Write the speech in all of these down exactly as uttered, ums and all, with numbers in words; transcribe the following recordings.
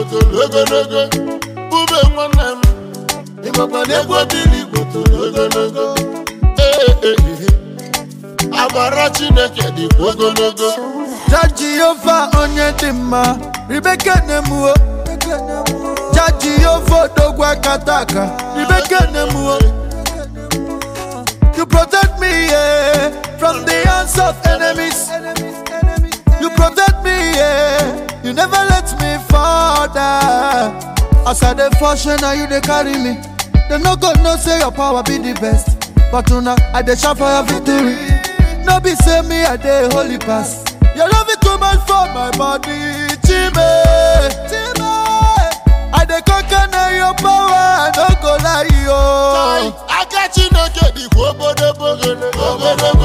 ogologo Bube nwanne m Ịmakwa n'egwu obili gbotoro ogologo Eh eh eh Amara Chineke dị ogologo Jaji Yova onye dị mma Ribeke nemuo Jaji Yova dogwa kataka Ribeke nemuo You protect me yeah, from the hands of enemies. You protect me yeah, you never let me fall down. As I dey function now you dey carry me. They no go no say your power be the best, but now I dey shout for your victory. No be say me I dey holy pass. You love it too much for my body, Chime. I dey conquer now your power, I no go lie yo. I got you no get the wobodobo, wobodobo.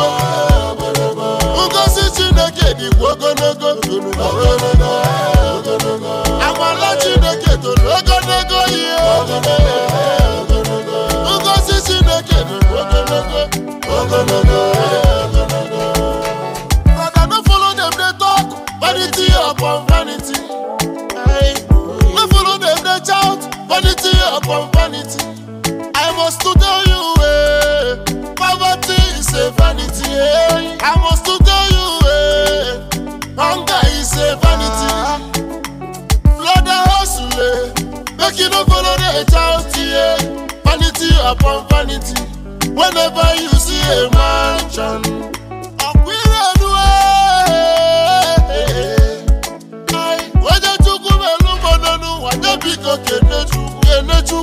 Ugosi Chineke di wogonogo, wogonogo. Amala Chineke to wogonogo yo. Ugosi Chineke di wogonogo, wogonogo. But I don't follow them they talk, vanity upon vanity. No follow them they shout, vanity upon vanity. I must to tell you, eh, poverty is a vanity. Eh. I must to tell you, eh, hunger is a vanity. Blood and hustle, eh, make you no follow the shout, eh. Vanity upon vanity. Whenever you see a mansion, we run away. I, when you took me, no more, no, no, what the big okay, no, no, no, no,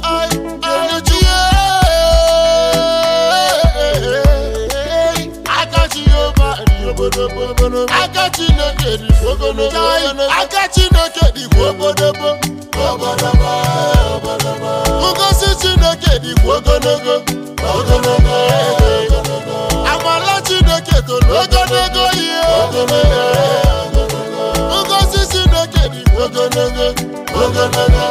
I got you no get the wogonogo. I got you no get the wogonogo. Ugosi no get the wogonogo. Amala no get the wogonogo. Ugosi no get the wogonogo.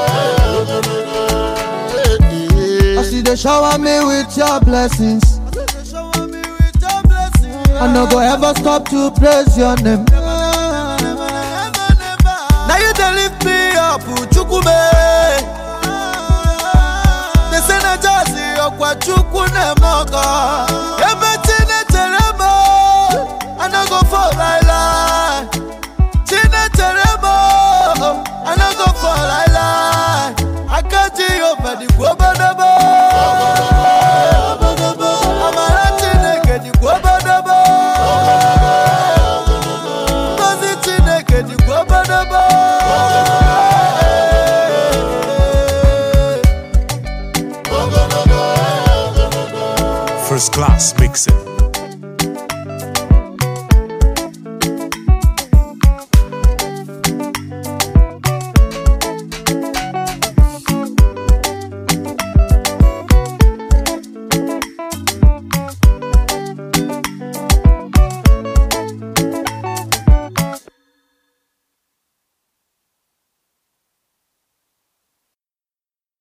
I see they shower me with your blessings. I no go ever stop to praise your name. Now you dey lift me up, Chukwume. They say na jazzy okwa Chukwu nemogo. Everything they teremo, I no go fall like lie. Chine teremo, I no go fall like lie. I can't see over the wobodobo. First class mixing.